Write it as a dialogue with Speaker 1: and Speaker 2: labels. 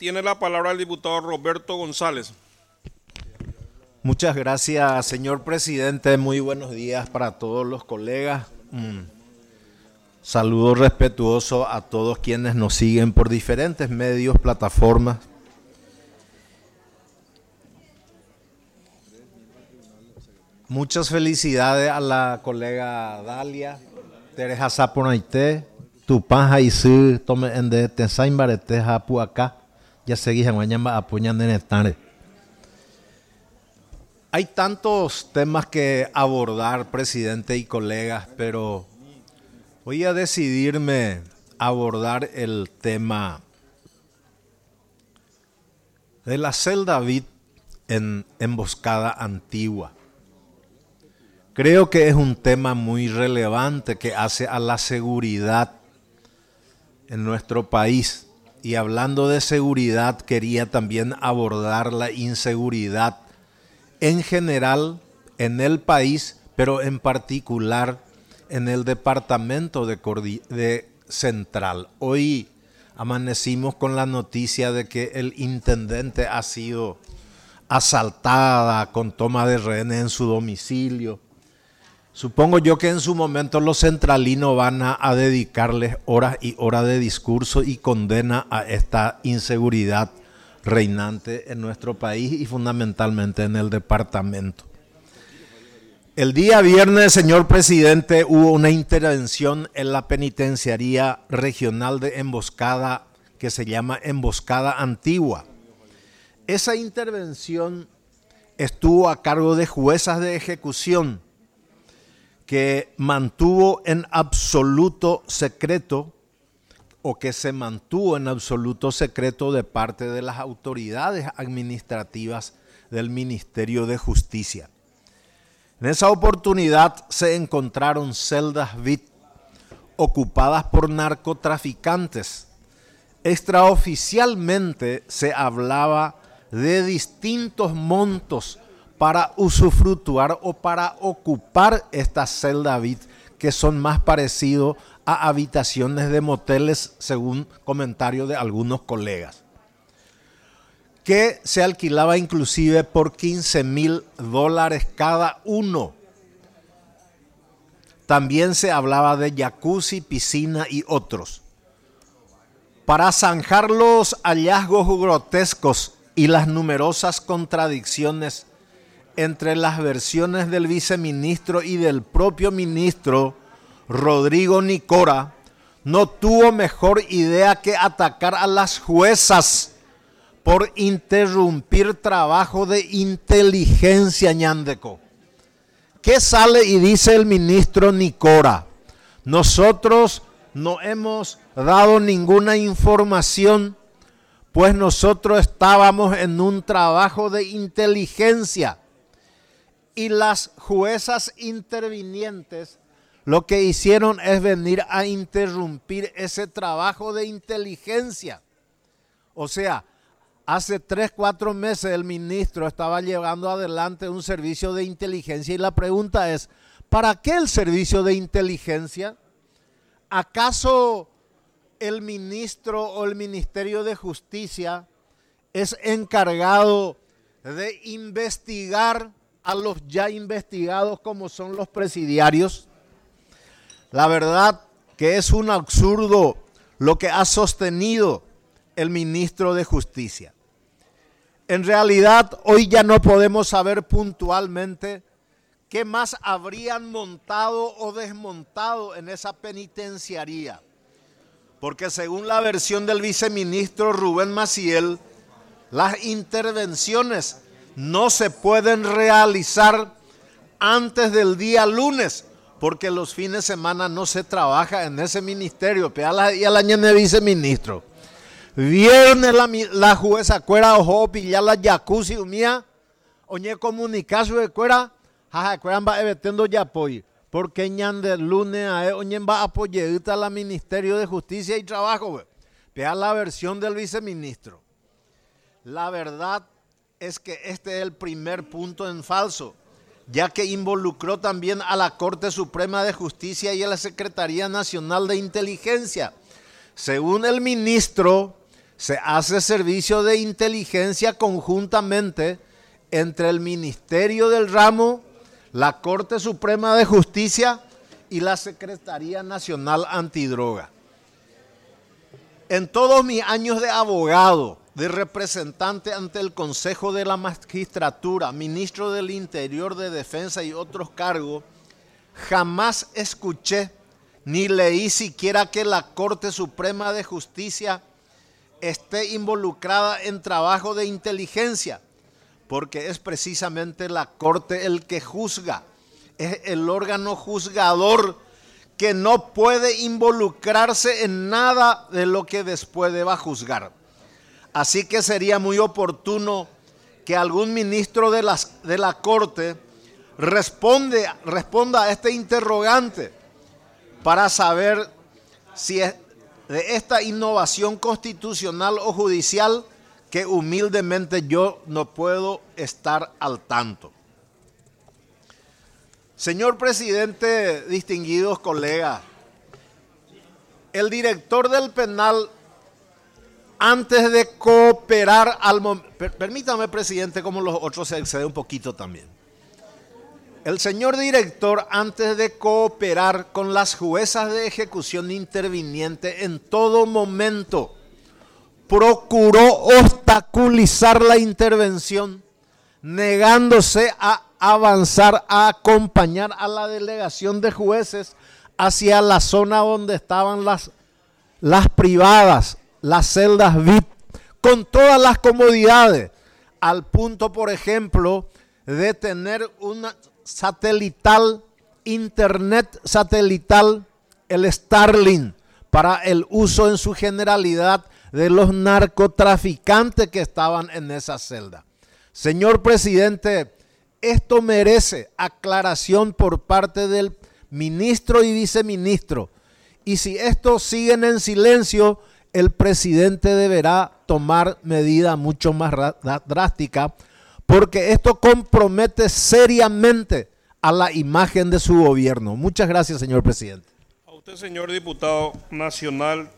Speaker 1: Tiene la palabra el diputado Roberto González.
Speaker 2: Muchas gracias, señor presidente. Muy buenos días para todos los colegas. Saludo respetuoso a todos quienes nos siguen por diferentes medios, plataformas. Muchas felicidades a la colega Dalia, Teresa Saponaité, Tupanja y Su, Tome Ende, Tensain Barete, Japu acá, ya seguís en Guayamba, apoyan en Estare. Hay tantos temas que abordar, presidente y colegas, pero voy a decidirme a abordar el tema de la celda David en Emboscada Antigua. Creo que es un tema muy relevante que hace a la seguridad en nuestro país. Y hablando de seguridad, quería también abordar la inseguridad en general en el país, pero en particular en el departamento de Central. Hoy amanecimos con la noticia de que el intendente ha sido asaltada con toma de rehenes en su domicilio. Supongo yo que en su momento los centralinos van a dedicarles horas y horas de discurso y condena a esta inseguridad reinante en nuestro país y fundamentalmente en el departamento. El día viernes, señor presidente, hubo una intervención en la penitenciaría regional de Emboscada que se llama Emboscada Antigua. Esa intervención estuvo a cargo de juezas de ejecución que mantuvo en absoluto secreto o que se mantuvo en absoluto secreto de parte de las autoridades administrativas del Ministerio de Justicia. En esa oportunidad se encontraron celdas VIP ocupadas por narcotraficantes. Extraoficialmente se hablaba de distintos montos para usufructuar o para ocupar estas celdas VIP que son más parecidos a habitaciones de moteles, según comentarios de algunos colegas, que se alquilaba inclusive por $15,000 cada uno. También se hablaba de jacuzzi, piscina y otros. Para zanjar los hallazgos grotescos y las numerosas contradicciones entre las versiones del viceministro y del propio ministro Rodrigo Nicora, no tuvo mejor idea que atacar a las juezas por interrumpir trabajo de inteligencia, ñandeco. ¿Qué sale y dice el ministro Nicora? Nosotros no hemos dado ninguna información, pues nosotros estábamos en un trabajo de inteligencia. Y las juezas intervinientes lo que hicieron es venir a interrumpir ese trabajo de inteligencia. O sea, hace 3-4 meses el ministro estaba llevando adelante un servicio de inteligencia y la pregunta es, ¿para qué el servicio de inteligencia? ¿Acaso el ministro o el Ministerio de Justicia es encargado de investigar a los ya investigados como son los presidiarios? La verdad que es un absurdo lo que ha sostenido el ministro de Justicia. En realidad, hoy ya no podemos saber puntualmente qué más habrían montado o desmontado en esa penitenciaría. Porque según la versión del viceministro Rubén Maciel, las intervenciones no se pueden realizar antes del día lunes, porque los fines de semana no se trabaja en ese ministerio. Y al año de viceministro. Viernes la jueza cuera ojo pillar la jacuzzi mía, oñe comunicación de cuera, jaja cuera va evitando ya apoyo. Porque ñan de lunes a oñe va apoyar a la Ministerio de Justicia y Trabajo. Vea la versión del viceministro. La verdad es que este es el primer punto en falso, ya que involucró también a la Corte Suprema de Justicia y a la Secretaría Nacional de Inteligencia. Según el ministro, se hace servicio de inteligencia conjuntamente entre el Ministerio del Ramo, la Corte Suprema de Justicia y la Secretaría Nacional Antidroga. En todos mis años de abogado, de representante ante el Consejo de la Magistratura, ministro del Interior, de Defensa y otros cargos, jamás escuché ni leí siquiera que la Corte Suprema de Justicia esté involucrada en trabajo de inteligencia, porque es precisamente la Corte el que juzga, es el órgano juzgador que no puede involucrarse en nada de lo que después deba juzgar. Así que sería muy oportuno que algún ministro de la Corte responda a este interrogante para saber si es de esta innovación constitucional o judicial que humildemente yo no puedo estar al tanto. Señor presidente, distinguidos colegas, el director del penal, antes de cooperar permítame, presidente, como los otros se excede un poquito también. El señor director, antes de cooperar con las juezas de ejecución interviniente, en todo momento procuró obstaculizar la intervención, negándose a avanzar, a acompañar a la delegación de jueces hacia la zona donde estaban las privadas, las celdas VIP, con todas las comodidades, al punto, por ejemplo, de tener una satelital, internet satelital, el Starlink, para el uso en su generalidad de los narcotraficantes que estaban en esa celda. Señor presidente, esto merece aclaración por parte del ministro y viceministro. Y si estos siguen en silencio, el presidente deberá tomar medida mucho más drástica, porque esto compromete seriamente a la imagen de su gobierno. Muchas gracias, señor presidente.
Speaker 1: A usted, señor diputado nacional,